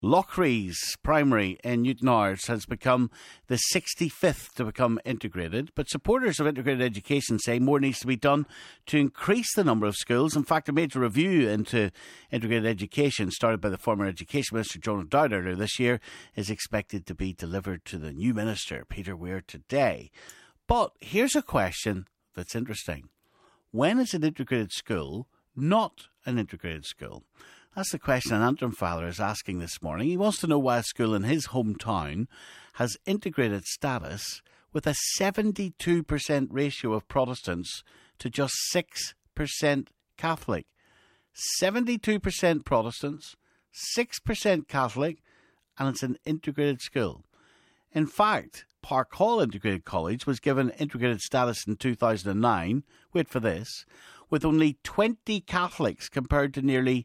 Lochrees Primary in Newtownards has become the 65th to become integrated, but supporters of integrated education say more needs to be done to increase the number of schools. In fact, a major review into integrated education started by the former Education Minister Joan O'Dowd earlier this year is expected to be delivered to the new Minister, Peter Weir, today. But here's a question that's interesting. When is an integrated school not an integrated school? That's the question an Antrim father is asking this morning. He wants to know why a school in his hometown has integrated status with a 72% ratio of Protestants to just 6% Catholic. 72% Protestants, 6% Catholic, and it's an integrated school. In fact, Park Hall Integrated College was given integrated status in 2009, wait for this, with only 20 Catholics compared to nearly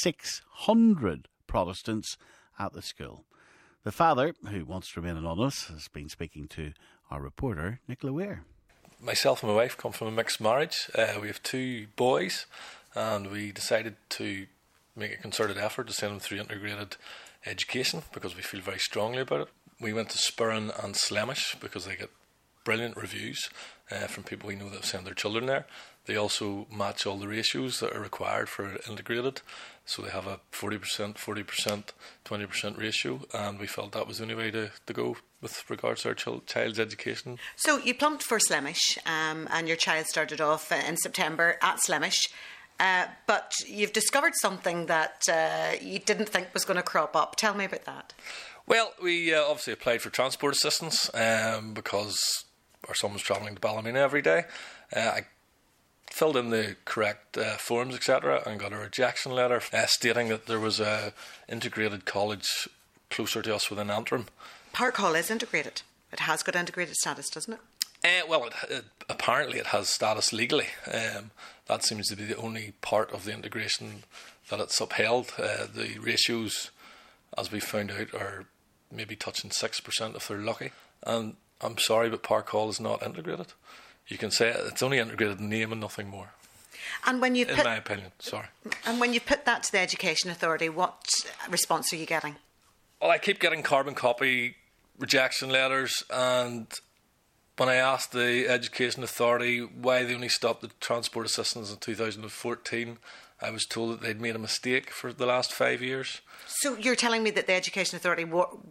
600 Protestants at the school. The father, who wants to remain anonymous, has been speaking to our reporter, Nicola Weir. Myself and my wife come from a mixed marriage. We have 2 boys, and we decided to make a concerted effort to send them through integrated education because we feel very strongly about it. We went to Spurren and Slemish because they get brilliant reviews from people we know that have sent their children there. They also match all the ratios that are required for integrated. So they have a 40%, 40%, 20% ratio, and we felt that was the only way to go with regards to our child's education. So you plumped for Slemish, and your child started off in September at Slemish, but you've discovered something that you didn't think was going to crop up. Tell me about that. Well, we obviously applied for transport assistance because our son was travelling to Ballymena every day. I filled in the correct forms, etc., and got a rejection letter stating that there was a integrated college closer to us within Antrim. Park Hall is integrated. It has got integrated status, doesn't it? Well, apparently it has status legally. That seems to be the only part of the integration that it's upheld. The ratios, as we found out, are maybe touching 6% if they're lucky. And I'm sorry, but Park Hall is not integrated. You can say it's only integrated in name and nothing more. And when you in my opinion, sorry. And when you put that to the Education Authority, what response are you getting? Well, I keep getting carbon copy rejection letters, and when I asked the Education Authority why they only stopped the transport assistance in 2014, I was told that they'd made a mistake for the last 5 years. So you're telling me that the Education Authority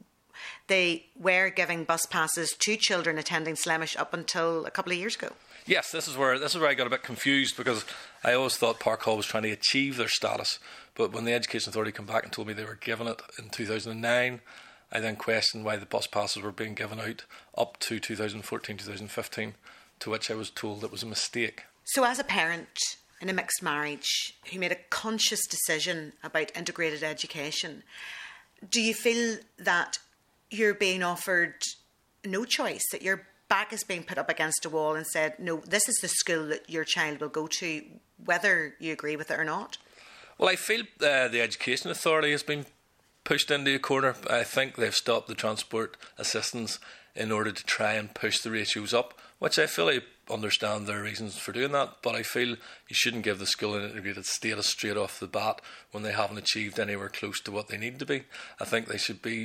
they were giving bus passes to children attending Slemish up until a couple of years ago? Yes, this is where I got a bit confused, because I always thought Park Hall was trying to achieve their status. But when the Education Authority came back and told me they were giving it in 2009, I then questioned why the bus passes were being given out up to 2014, 2015, to which I was told it was a mistake. So as a parent in a mixed marriage who made a conscious decision about integrated education, do you feel that you're being offered no choice, that your back is being put up against a wall and said, no, this is the school that your child will go to, whether you agree with it or not? Well, I feel the Education Authority has been pushed into a corner. I think they've stopped the transport assistance in order to try and push the ratios up, which I fully understand their reasons for doing that, but I feel you shouldn't give the school an integrated status straight off the bat when they haven't achieved anywhere close to what they need to be. I think there should be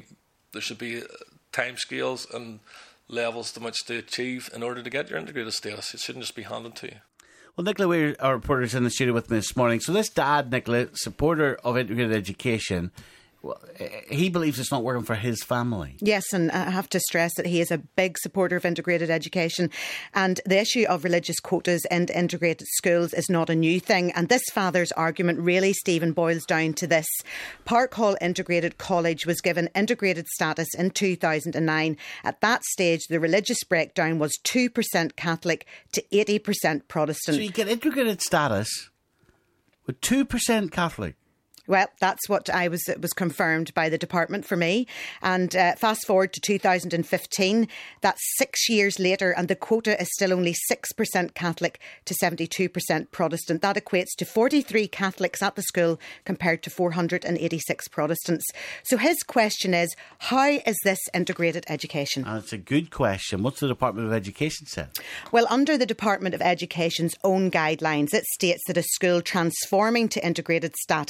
timescales and levels to which to achieve in order to get your integrated status. It shouldn't just be handed to you. Well, Nicola Weir, our reporter, is in the studio with me this morning. So this dad, Nicola, supporter of integrated education, well, he believes it's not working for his family. Yes, and I have to stress that he is a big supporter of integrated education, and the issue of religious quotas in integrated schools is not a new thing. And this father's argument really, Stephen, boils down to this. Park Hall Integrated College was given integrated status in 2009. At that stage, the religious breakdown was 2% Catholic to 80% Protestant. So you get integrated status with 2% Catholic? Well, that's what it was confirmed by the department for me. And fast forward to 2015, that's 6 years later, and the quota is still only 6% Catholic to 72% Protestant. That equates to 43 Catholics at the school compared to 486 Protestants. So his question is, how is this integrated education? That's a good question. What's the Department of Education said? Well, under the Department of Education's own guidelines, it states that a school transforming to integrated status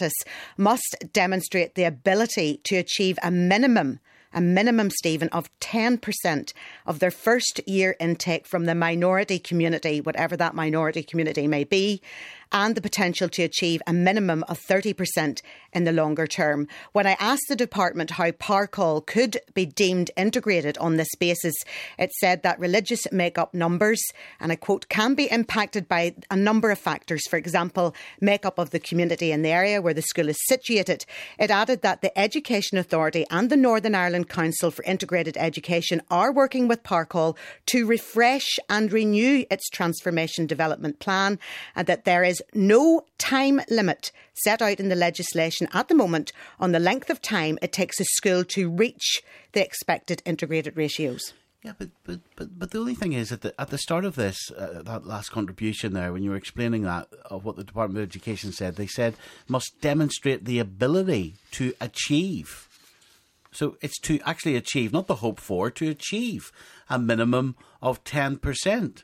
must demonstrate the ability to achieve a minimum, Stephen, of 10% of their first year intake from the minority community, whatever that minority community may be, and the potential to achieve a minimum of 30% in the longer term. When I asked the department how Parkhall could be deemed integrated on this basis, it said that religious make-up numbers, and I quote, can be impacted by a number of factors. For example, make-up of the community in the area where the school is situated. It added that the Education Authority and the Northern Ireland Council for Integrated Education are working with Parkhall to refresh and renew its transformation development plan, and that there is no time limit set out in the legislation at the moment on the length of time it takes a school to reach the expected integrated ratios. Yeah, but the only thing is that at the start of this, that last contribution there, when you were explaining that, of what the Department of Education said, they said must demonstrate the ability to achieve. So it's to actually achieve, not the hope for, to achieve a minimum of 10%.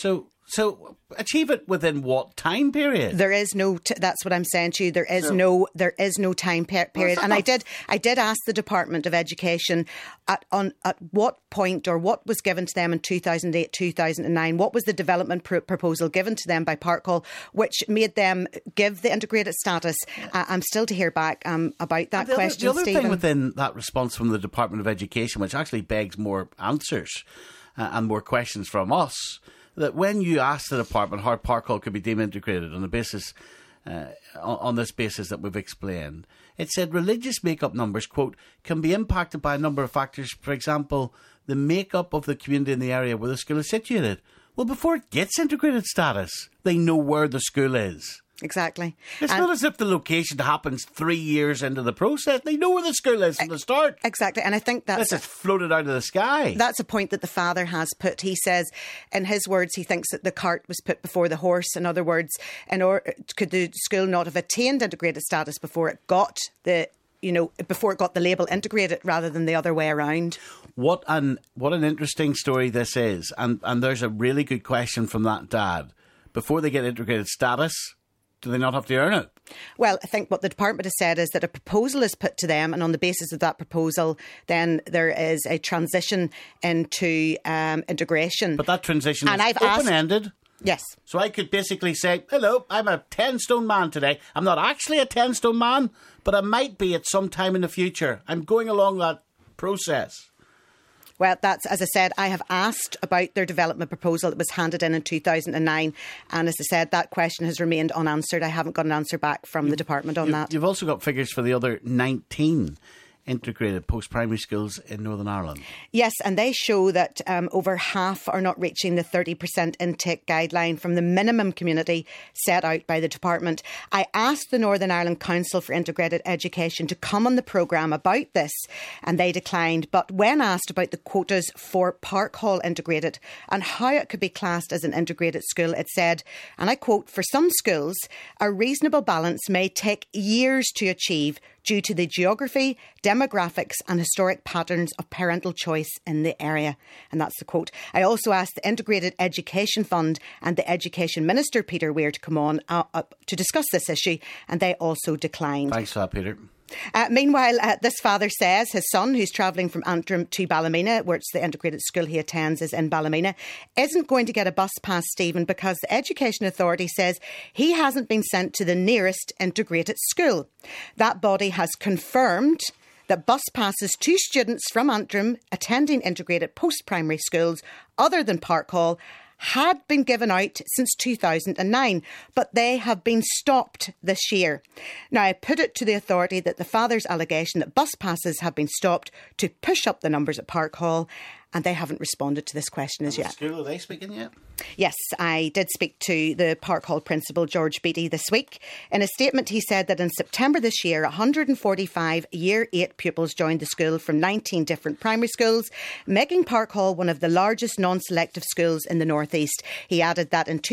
So achieve it within what time period? There is no. That's what I'm saying to you. There is no time period. And I did ask the Department of Education at what point, or what was given to them in 2008, 2009. What was the development proposal given to them by Parkhall, which made them give the integrated status? I'm still to hear back about that question. The other Stephen, thing within that response from the Department of Education, which actually begs more answers and more questions from us, that when you asked the department how Parkhall could be deemed integrated on the basis, on this basis that we've explained, it said religious make-up numbers, quote, can be impacted by a number of factors. For example, the make-up of the community in the area where the school is situated. Well, before it gets integrated status, they know where the school is. Exactly. It's not as if the location happens 3 years into the process. They know where the school is from the start. Exactly. And I think that's just floated out of the sky. That's a point that the father has put. He says, in his words, he thinks that the cart was put before the horse. In other words, could the school not have attained integrated status before it got the label integrated rather than the other way around? What an interesting story this is. And there's a really good question from that dad. Before they get integrated status, do they not have to earn it? Well, I think what the department has said is that a proposal is put to them, and on the basis of that proposal, then there is a transition into integration. But that transition is open-ended. Yes. So I could basically say, hello, I'm a 10-stone man today. I'm not actually a 10-stone man, but I might be at some time in the future. I'm going along that process. Well, that's, as I said, I have asked about their development proposal that was handed in 2009. And as I said, that question has remained unanswered. I haven't got an answer back from the department on that. You've also got figures for the other 19 integrated post-primary schools in Northern Ireland. Yes, and they show that over half are not reaching the 30% intake guideline from the minimum community set out by the department. I asked the Northern Ireland Council for Integrated Education to come on the programme about this, and they declined. But when asked about the quotas for Parkhall Integrated and how it could be classed as an integrated school, it said, and I quote, "For some schools, a reasonable balance may take years to achieve due to the geography, demographics and historic patterns of parental choice in the area." And that's the quote. I also asked the Integrated Education Fund and the Education Minister, Peter Weir, to come on to discuss this issue, and they also declined. Thanks for that, Peter. Meanwhile, this father says his son, who's travelling from Antrim to Ballymena, where it's the integrated school he attends is in Ballymena, isn't going to get a bus pass, Stephen, because the Education Authority says he hasn't been sent to the nearest integrated school. That body has confirmed that bus passes to students from Antrim attending integrated post-primary schools other than Parkhall had been given out since 2009, but they have been stopped this year. Now, I put it to the authority that the father's allegation that bus passes have been stopped to push up the numbers at Parkhall, and they haven't responded to this question as yet. School, are they speaking yet? Yes, I did speak to the Parkhall principal, George Beattie, this week. In a statement, he said that in September this year, 145 Year 8 pupils joined the school from 19 different primary schools, making Parkhall one of the largest non-selective schools in the North East. He added that in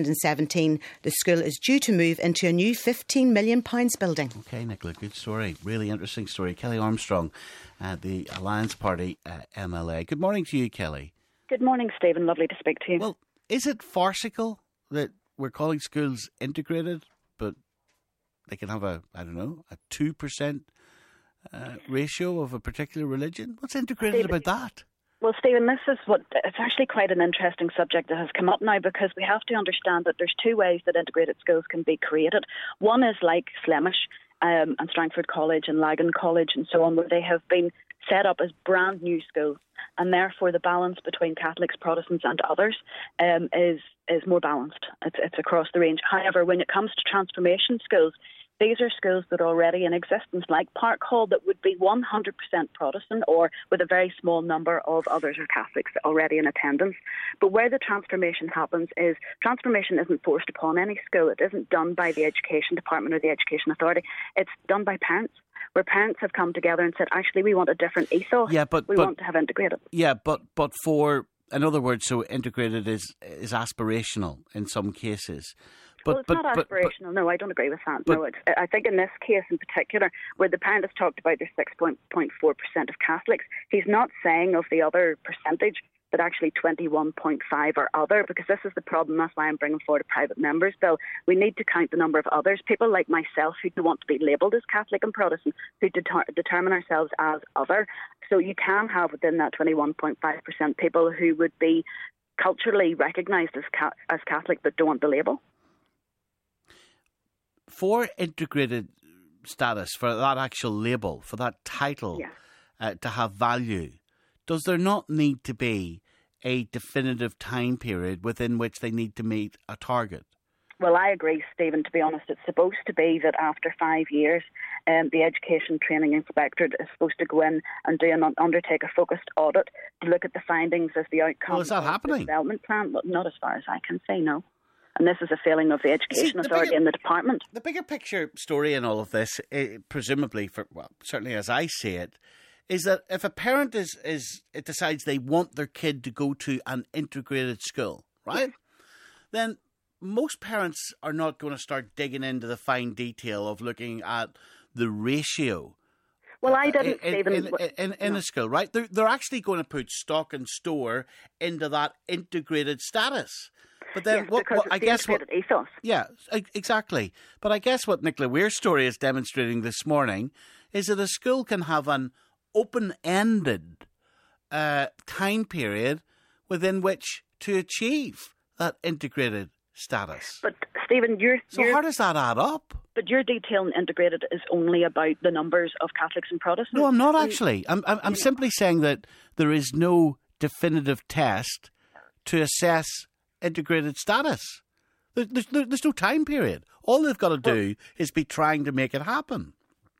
2017, the school is due to move into a new £15 million building. OK, Nicola, good story. Really interesting story. Kelly Armstrong, the Alliance Party MLA. Good morning to you, Kelly. Good morning, Stephen. Lovely to speak to you. Well, is it farcical that we're calling schools integrated, but They can have a 2% ratio of a particular religion. What's integrated about that? Well, Stephen, it's actually quite an interesting subject that has come up now, because we have to understand that there's two ways that integrated schools can be created. One is like Flemish and Strangford College and Lagan College and so on, where they have been set up as brand new schools, and therefore the balance between Catholics, Protestants and others is more balanced. It's across the range. However, when it comes to transformation schools, these are schools that are already in existence, like Park Hall, that would be 100% Protestant, or with a very small number of others or Catholics already in attendance. But where the transformation happens is transformation isn't forced upon any school. It isn't done by the Education Department or the Education Authority. It's done by parents, where parents have come together and said, actually, we want a different ethos. We want to have integrated. Yeah, but in other words, so integrated is aspirational in some cases. It's not aspirational. No, I don't agree with that. No, I think in this case in particular, where the parent has talked about there's 6.4% of Catholics, he's not saying of the other percentage that actually 21.5 are other, because this is the problem. That's why I'm bringing forward a private members bill. We need to count the number of others, people like myself who do want to be labelled as Catholic and Protestant, who determine ourselves as other. So you can have within that 21.5% people who would be culturally recognised as Catholic but don't want the label. For integrated status, for that actual label, for that title to have value, does there not need to be a definitive time period within which they need to meet a target? Well, I agree, Stephen. To be honest, it's supposed to be that after 5 years, the Education Training Inspectorate is supposed to go in and undertake a focused audit to look at the findings as the outcome is that happening? Of the development plan. Well, not as far as I can say, no. And this is a failing of the Education Authority and the department. The bigger picture story in all of this, presumably, certainly as I see it, is that if a parent decides they want their kid to go to an integrated school, right, then most parents are not going to start digging into the fine detail of looking at the ratio. Well, I didn't, Stephen. In a school, right? They're actually going to put stock and store into that integrated status. But then, ethos. Yeah, exactly. But I guess what Nicola Weir's story is demonstrating this morning is that a school can have an open-ended time period within which to achieve that integrated status. But Stephen, how does that add up? But your detail in integrated is only about the numbers of Catholics and Protestants. No, I'm not actually. I'm simply saying that there is no definitive test to assess integrated status. There's no time period. All they've got to do is be trying to make it happen.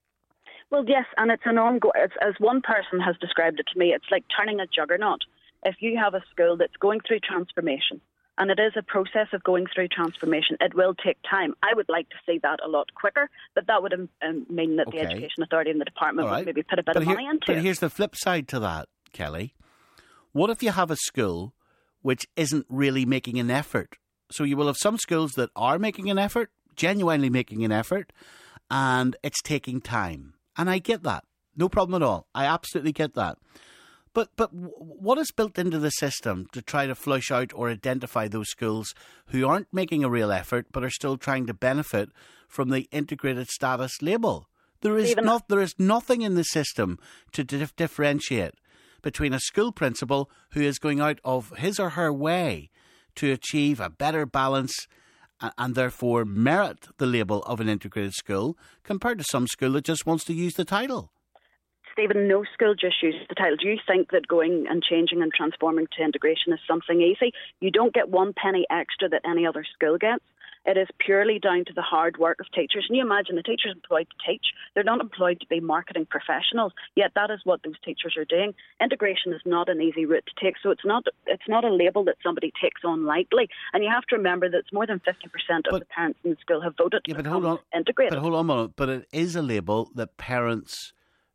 Well, yes, and it's an ongoing. As one person has described it to me, it's like turning a juggernaut. If you have a school that's going through transformation, and it is a process of going through transformation, it will take time. I would like to see that a lot quicker, but that would mean that the Education Authority and the department would maybe put a bit of money into it. But here's the flip side to that, Kelly. What if you have a school which isn't really making an effort? So you will have some schools that are making an effort, genuinely making an effort, and it's taking time. And I get that. No problem at all. I absolutely get that. But what is built into the system to try to flush out or identify those schools who aren't making a real effort but are still trying to benefit from the integrated status label? There is nothing in the system to differentiate between a school principal who is going out of his or her way to achieve a better balance and therefore merit the label of an integrated school compared to some school that just wants to use the title. Stephen, no school just uses the title. Do you think that going and changing and transforming to integration is something easy? You don't get 1 penny extra that any other school gets. It is purely down to the hard work of teachers. And you imagine the teachers employed to teach. They're not employed to be marketing professionals, yet that is what those teachers are doing. Integration is not an easy route to take, so it's not a label that somebody takes on lightly. And you have to remember that it's more than 50% of the parents in the school have voted to become integrated. But hold on a moment. But it is a label that parents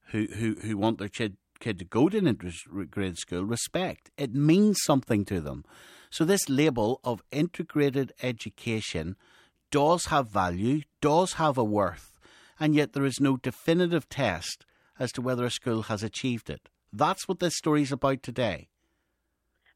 who want their kid to go to an integrated school respect. It means something to them. So this label of integrated education does have value, does have a worth, and yet there is no definitive test as to whether a school has achieved it. That's what this story is about today.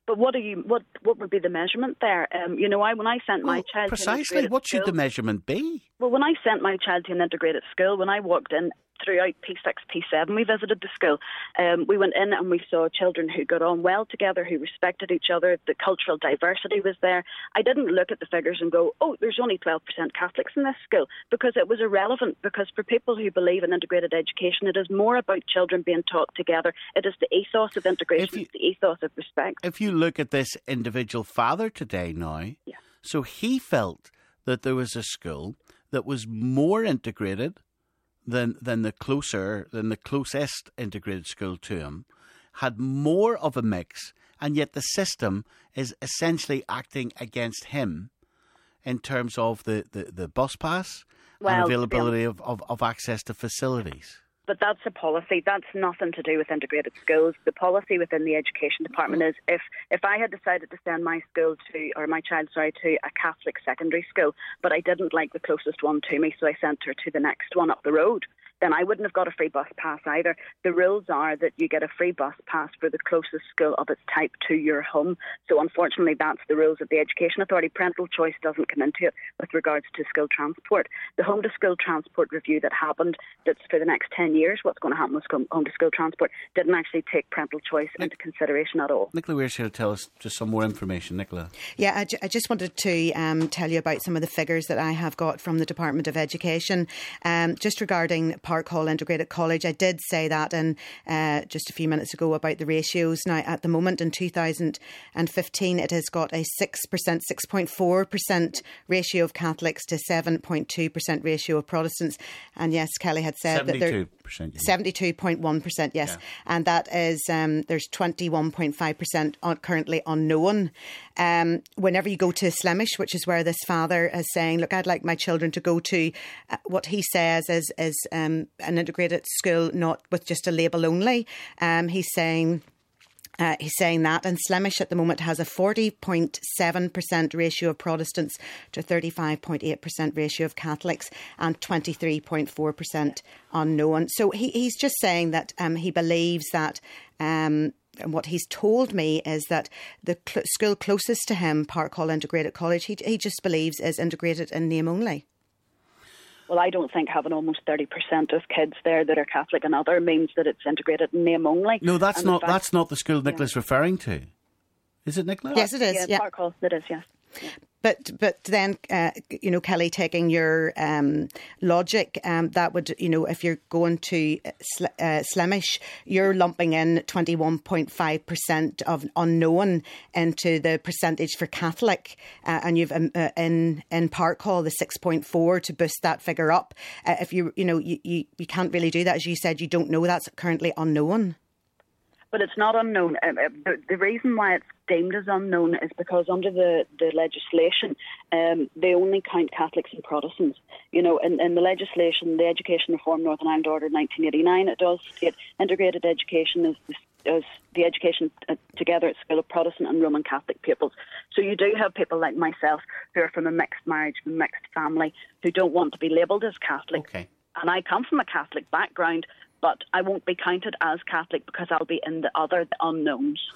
But what would be the measurement there? When I sent my child precisely, what should the measurement be? Well, when I sent my child to an integrated school, when I walked in throughout P6, P7, we visited the school. We went in and we saw children who got on well together, who respected each other. The cultural diversity was there. I didn't look at the figures and go, oh, there's only 12% Catholics in this school, because it was irrelevant. Because for people who believe in integrated education, it is more about children being taught together. It is the ethos of integration, it's the ethos of respect. If you look at this individual father today now, so he felt that there was a school that was more integrated than the closest integrated school to him, had more of a mix, and yet the system is essentially acting against him in terms of the bus pass and availability of access to facilities. But that's a policy. That's nothing to do with integrated schools. The policy within the education department is if I had decided to send my child to a Catholic secondary school, but I didn't like the closest one to me, so I sent her to the next one up the road, then I wouldn't have got a free bus pass either. The rules are that you get a free bus pass for the closest school of its type to your home. So unfortunately, that's the rules of the Education Authority. Parental choice doesn't come into it with regards to school transport. The home to school transport review that happened, that's for the next 10 years, what's going to happen with home to school transport, didn't actually take parental choice into consideration at all. Nicola Weir's here to tell us just some more information. Nicola. Yeah, I just wanted to tell you about some of the figures that I have got from the Department of Education. Just regarding Park Hall Integrated College, I did say that in just a few minutes ago about the ratios. Now, at the moment in 2015, it has got a 6.4% ratio of Catholics to 7.2% ratio of Protestants. And yes, Kelly had said that they're 72.1%, yes. Yeah. And that is, there's 21.5% currently unknown. Whenever you go to Slemish, which is where this father is saying, look, I'd like my children to go to what he says is an integrated school, not with just a label only. He's saying that, and Slemish at the moment has a 40.7% ratio of Protestants to 35.8% ratio of Catholics and 23.4% unknown. So he's just saying that he believes that and what he's told me is that the school closest to him, Park Hall Integrated College, he just believes is integrated in name only. Well, I don't think having almost 30% of kids there that are Catholic and other means that it's integrated in name only. No, that's not the school Nicola's referring to. Is it, Nicola? Yes, it is. Yeah, Park Hall, it is, yes. Yeah. But then, Kelly, taking your logic, that would, if you're going to Slemish, you're lumping in 21.5% of unknown into the percentage for Catholic, and you've in Park Hall the 6.4 to boost that figure up. If you can't really do that, as you said, you don't know, that's currently unknown. But it's not unknown. The reason why it's deemed as unknown is because under the legislation, they only count Catholics and Protestants. In the legislation, the Education Reform Northern Ireland Order 1989, it does state integrated education is the education together at school of Protestant and Roman Catholic pupils. So you do have people like myself who are from a mixed marriage, from a mixed family, who don't want to be labelled as Catholic. Okay. And I come from a Catholic background, but I won't be counted as Catholic because I'll be in the unknowns.